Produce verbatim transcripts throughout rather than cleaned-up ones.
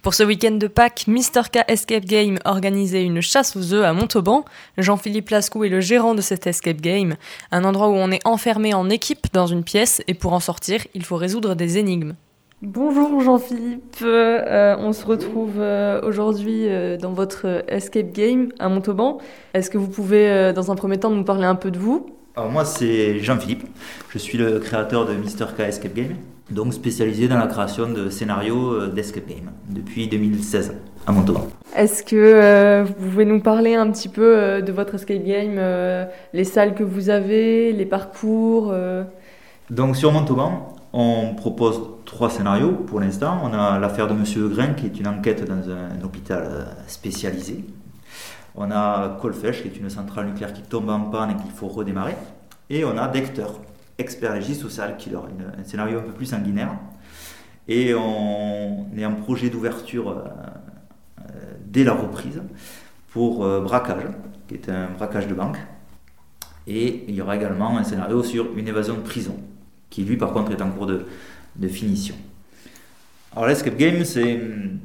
Pour ce week-end de Pâques, Mister K Escape Game organisait une chasse aux œufs à Montauban. Jean-Philippe Lascou est le gérant de cet escape game, un endroit où on est enfermé en équipe dans une pièce et pour en sortir, il faut résoudre des énigmes. Bonjour Jean-Philippe, euh, on se retrouve euh, aujourd'hui euh, dans votre escape game à Montauban. Est-ce que vous pouvez euh, dans un premier temps nous parler un peu de vous ? Alors moi c'est Jean-Philippe, je suis le créateur de Mister K Escape Game, donc spécialisé dans la création de scénarios d'escape game depuis deux mille seize à Montauban. Est-ce que euh, vous pouvez nous parler un petit peu euh, de votre escape game, euh, les salles que vous avez, les parcours euh... Donc sur Montauban, on propose trois scénarios pour l'instant. On a l'affaire de Monsieur Grain qui est une enquête dans un hôpital spécialisé. On a Colfesh, qui est une centrale nucléaire qui tombe en panne et qu'il faut redémarrer. Et on a Decter, expert légiste ou serial killer, une, un scénario un peu plus sanguinaire. Et on est en projet d'ouverture euh, euh, dès la reprise pour euh, Braquage, qui est un braquage de banque. Et il y aura également un scénario sur une évasion de prison, qui lui par contre est en cours de, de finition. Alors l'escape game, c'est...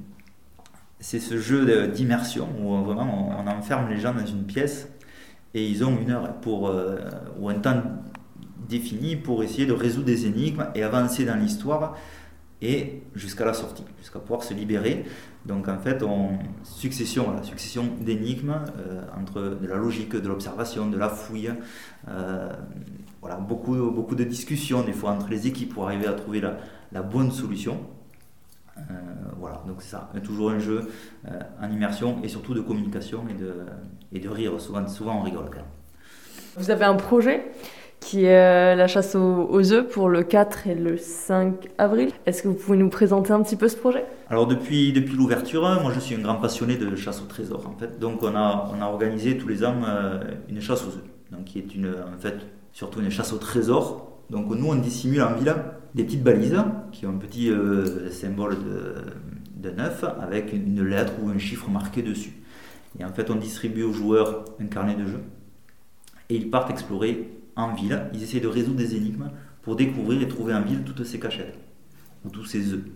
C'est ce jeu d'immersion où vraiment on enferme les gens dans une pièce et ils ont une heure pour, euh, ou un temps défini pour essayer de résoudre des énigmes et avancer dans l'histoire et jusqu'à la sortie, jusqu'à pouvoir se libérer. Donc en fait, on, succession, voilà, succession d'énigmes euh, entre de la logique, de l'observation, de la fouille, euh, voilà, beaucoup, beaucoup de discussions des fois entre les équipes pour arriver à trouver la, la bonne solution. Euh, voilà, donc c'est ça, toujours un jeu euh, en immersion et surtout de communication et de, et de rire, souvent, souvent on rigole quand même. Vous avez un projet qui est la chasse aux, aux œufs pour le quatre et le cinq avril. Est-ce que vous pouvez nous présenter un petit peu ce projet ? Alors depuis, depuis l'ouverture, moi je suis un grand passionné de chasse au trésor en fait, donc on a, on a organisé tous les ans euh, une chasse aux œufs, donc qui est une, en fait surtout une chasse au trésor. Donc nous on dissimule en ville des petites balises qui ont un petit euh, symbole de, de neuf avec une lettre ou un chiffre marqué dessus. Et en fait on distribue aux joueurs un carnet de jeu et ils partent explorer en ville. Ils essaient de résoudre des énigmes pour découvrir et trouver en ville toutes ces cachettes ou tous ces œufs.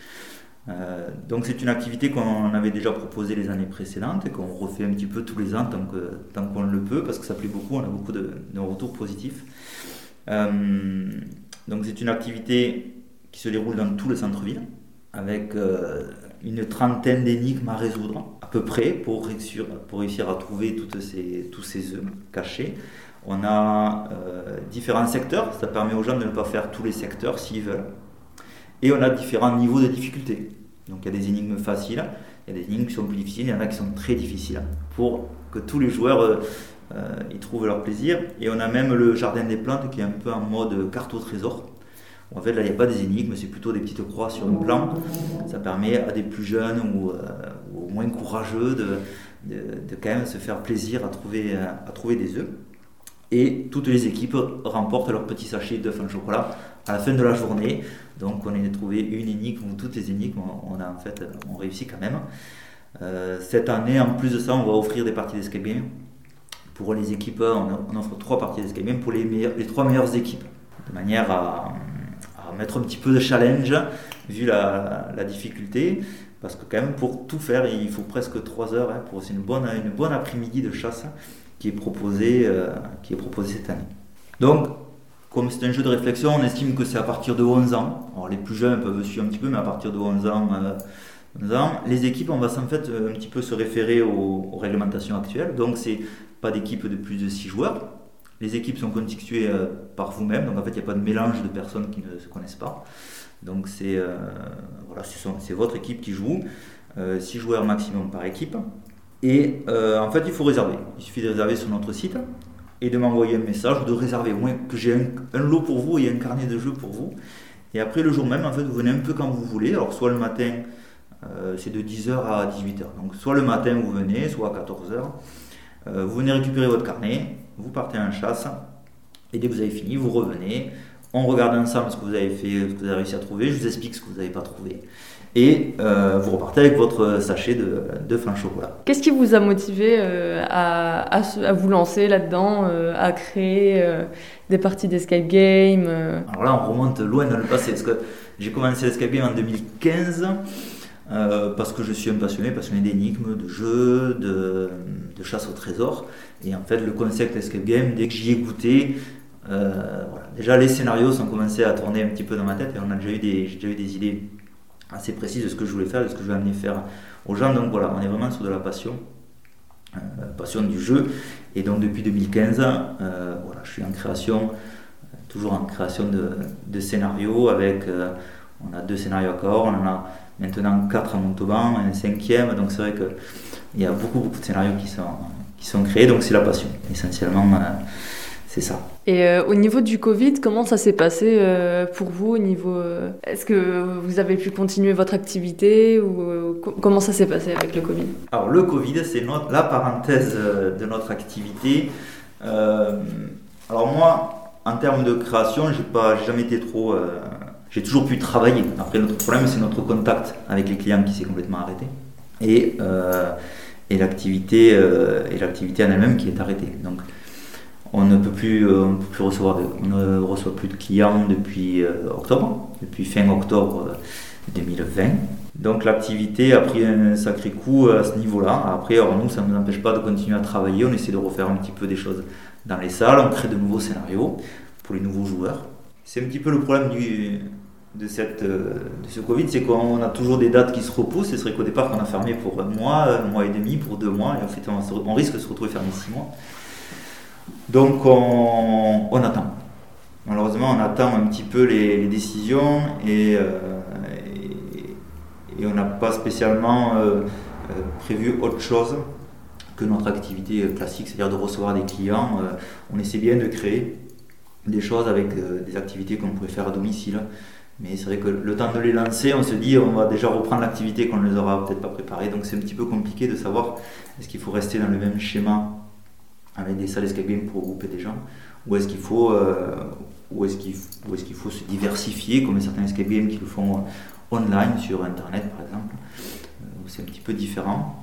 Euh, donc c'est une activité qu'on avait déjà proposée les années précédentes et qu'on refait un petit peu tous les ans tant, que, tant qu'on le peut parce que ça plaît beaucoup, on a beaucoup de, de retours positifs. Euh, donc c'est une activité qui se déroule dans tout le centre-ville avec euh, une trentaine d'énigmes à résoudre à peu près pour réussir, pour réussir à trouver toutes ces, tous ces œufs cachés. On a euh, différents secteurs, ça permet aux gens de ne pas faire tous les secteurs s'ils veulent. Et on a différents niveaux de difficulté. Donc il y a des énigmes faciles, il y a des énigmes qui sont plus difficiles, il y en a qui sont très difficiles pour que tous les joueurs euh, Euh, ils trouvent leur plaisir. Et on a même le jardin des plantes qui est un peu en mode carte au trésor. En fait là il n'y a pas des énigmes, c'est plutôt des petites croix sur un plan. Ça permet à des plus jeunes ou, euh, ou moins courageux de, de, de quand même se faire plaisir à trouver, à trouver des œufs. Et toutes les équipes remportent leur petit sachet d'œufs en chocolat à la fin de la journée. Donc on a trouvé une énigme ou toutes les énigmes, on a en fait on réussit quand même. Euh, cette année en plus de ça on va offrir des parties d'escape game. Pour les équipes, on offre trois parties d'escape game pour les, meilleurs, les trois meilleures équipes, de manière à, à mettre un petit peu de challenge, vu la, la difficulté, parce que quand même pour tout faire, il faut presque trois heures, hein, pour c'est une bonne, une bonne après-midi de chasse qui est proposée, euh, qui est proposée cette année. Donc, comme c'est un jeu de réflexion, on estime que c'est à partir de onze ans. Alors les plus jeunes peuvent suivre un petit peu, mais à partir de onze ans, euh, onze ans les équipes, on va en fait un petit peu se référer aux, aux réglementations actuelles. Donc c'est pas d'équipe de plus de six joueurs. Les équipes sont constituées euh, par vous-même, donc en fait il n'y a pas de mélange de personnes qui ne se connaissent pas. Donc c'est, euh, voilà, c'est, son, c'est votre équipe qui joue, euh, six joueurs maximum par équipe. Et euh, en fait il faut réserver. Il suffit de réserver sur notre site et de m'envoyer un message ou de réserver, au moins que j'ai un, un lot pour vous et un carnet de jeu pour vous. Et après le jour même, en fait, vous venez un peu quand vous voulez. Alors soit le matin, euh, c'est de dix heures à dix-huit heures. Donc soit le matin vous venez, soit à quatorze heures. Euh, vous venez récupérer votre carnet, vous partez en chasse, et dès que vous avez fini, vous revenez, on regarde ensemble ce que vous avez fait, ce que vous avez réussi à trouver, je vous explique ce que vous n'avez pas trouvé, et euh, vous repartez avec votre sachet de, de fin chocolat. Qu'est-ce qui vous a motivé euh, à, à, à vous lancer là-dedans, euh, à créer euh, des parties d'escape game euh... Alors là, on remonte loin dans le passé, parce que j'ai commencé l'escape game en deux mille quinze, euh, parce que je suis un passionné, passionné d'énigmes, de jeux, de, de chasse au trésor. Et en fait, le concept escape game, dès que j'y ai goûté, euh, voilà. Déjà les scénarios sont commencés à tourner un petit peu dans ma tête et on a déjà eu des, j'ai déjà eu des idées assez précises de ce que je voulais faire, de ce que je voulais amener faire aux gens. Donc voilà, on est vraiment sur de la passion, euh, passion du jeu. Et donc depuis deux mille quinze, euh, voilà, je suis en création, euh, toujours en création de, de scénarios avec, euh, on a deux scénarios à corps, on en a maintenant quatre à Montauban, un cinquième. Donc c'est vrai qu'il y a beaucoup beaucoup de scénarios qui sont, qui sont créés. Donc c'est la passion, essentiellement. Euh, C'est ça. Et euh, au niveau du Covid, comment ça s'est passé euh, pour vous au niveau, euh, est-ce que vous avez pu continuer votre activité ou euh, co- comment ça s'est passé avec le Covid? Alors le Covid, c'est notre, la parenthèse de notre activité. Euh, alors moi, en termes de création, j'ai pas j'ai jamais été trop... Euh, j'ai toujours pu travailler. Après, notre problème, c'est notre contact avec les clients qui s'est complètement arrêté. Et, euh, et, l'activité, euh, et l'activité en elle-même qui est arrêtée. Donc, on ne peut plus, euh, on ne peut plus recevoir, de, on ne reçoit plus de clients depuis euh, octobre, depuis fin octobre euh, deux mille vingt. Donc l'activité a pris un sacré coup à ce niveau-là. Après, alors nous, ça ne nous empêche pas de continuer à travailler. On essaie de refaire un petit peu des choses dans les salles. On crée de nouveaux scénarios pour les nouveaux joueurs. C'est un petit peu le problème du, de, cette, de ce Covid, c'est qu'on a toujours des dates qui se repoussent. Et c'est vrai qu'au départ, on a fermé pour un mois, un mois et demi, pour deux mois. Et en fait, on, se, on risque de se retrouver fermé six mois. Donc on, on attend. Malheureusement, on attend un petit peu les, les décisions et, euh, et, et on n'a pas spécialement euh, euh, prévu autre chose que notre activité classique, c'est-à-dire de recevoir des clients. Euh, on essaie bien de créer des choses avec euh, des activités qu'on pourrait faire à domicile. Mais c'est vrai que le temps de les lancer, on se dit on va déjà reprendre l'activité qu'on ne les aura peut-être pas préparées. Donc c'est un petit peu compliqué de savoir est-ce qu'il faut rester dans le même schéma avec des salles escape game pour regrouper des gens, ou est-ce qu'il faut, euh, ou est-ce qu'il, ou est-ce qu'il faut se diversifier comme certains escape games qui le font euh, online sur internet par exemple, euh, où c'est un petit peu différent.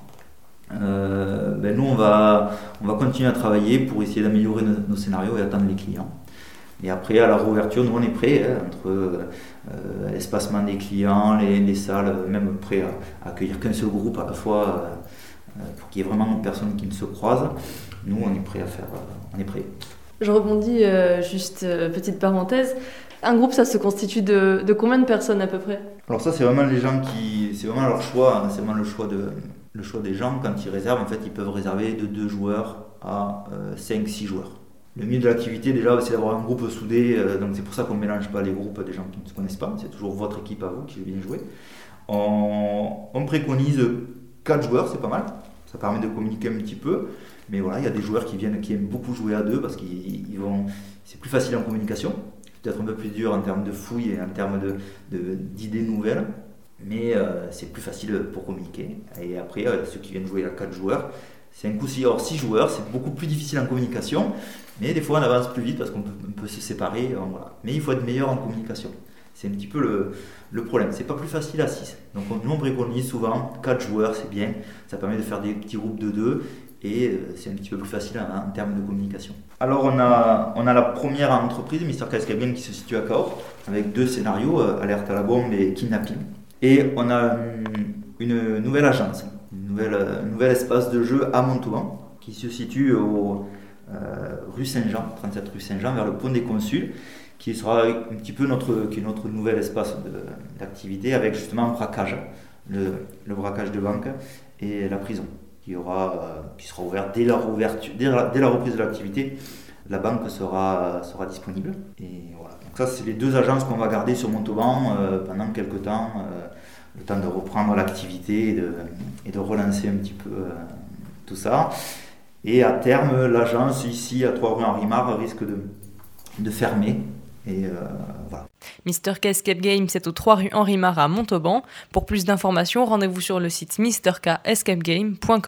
Euh, ben nous on va, on va continuer à travailler pour essayer d'améliorer nos, nos scénarios et attendre les clients. Et après à la réouverture, nous on est prêts hein, entre euh, l'espacement des clients, les, les salles, même prêts à, à accueillir qu'un seul groupe à la fois euh, pour qu'il y ait vraiment une personne qui ne se croise. Nous, on est prêt à faire, on est prêt. Je rebondis, euh, juste euh, petite parenthèse. Un groupe, ça se constitue de, de combien de personnes à peu près? Alors ça, c'est vraiment les gens qui, c'est vraiment leur choix, hein, c'est vraiment le choix de, le choix des gens quand ils réservent. En fait, ils peuvent réserver de deux joueurs à euh, cinq six joueurs. Le mieux de l'activité, déjà, c'est d'avoir un groupe soudé. Euh, donc c'est pour ça qu'on ne mélange pas les groupes des gens qui ne se connaissent pas. C'est toujours votre équipe à vous qui veut bien jouer. On, on préconise quatre joueurs, c'est pas mal. Ça permet de communiquer un petit peu. Mais voilà, il y a des joueurs qui viennent, qui aiment beaucoup jouer à deux parce qu'ils ils vont, c'est plus facile en communication, peut-être un peu plus dur en termes de fouilles et en termes de, de, d'idées nouvelles, mais euh, c'est plus facile pour communiquer. Et après, euh, ceux qui viennent jouer à quatre joueurs, c'est un coup six. Alors six joueurs, c'est beaucoup plus difficile en communication, mais des fois on avance plus vite parce qu'on peut, on peut se séparer. Euh, voilà. Mais il faut être meilleur en communication. C'est un petit peu le, le problème. C'est pas plus facile à six. Donc on, nous on préconise souvent quatre joueurs, c'est bien. Ça permet de faire des petits groupes de deux. Et c'est un petit peu plus facile en, en termes de communication. Alors on a, on a la première entreprise, Mister K Escape Game, qui se situe à Cahors, avec deux scénarios, euh, Alerte à la bombe et Kidnapping. Et on a une, une nouvelle agence, un nouvel, nouvel espace de jeu à Montauban, qui se situe au, euh, rue Saint-Jean, trente-sept rue Saint-Jean, vers le pont des Consuls, qui sera un petit peu notre, qui est notre nouvel espace de, d'activité, avec justement un braquage, le, le braquage de banque et la prison. Qui, aura, euh, qui sera ouvert dès la, ouverture, dès, la, dès la reprise de l'activité. La banque sera, sera disponible. Et voilà. Donc ça, c'est les deux agences qu'on va garder sur Montauban euh, pendant quelques temps, euh, le temps de reprendre l'activité et de, et de relancer un petit peu euh, tout ça. Et à terme, l'agence ici à trois rue Henri Marre risque de, de fermer. Et euh, voilà. Mister K Escape Game, c'est aux trois rue Henri Marre à Montauban. Pour plus d'informations, rendez-vous sur le site mister k escape game point com.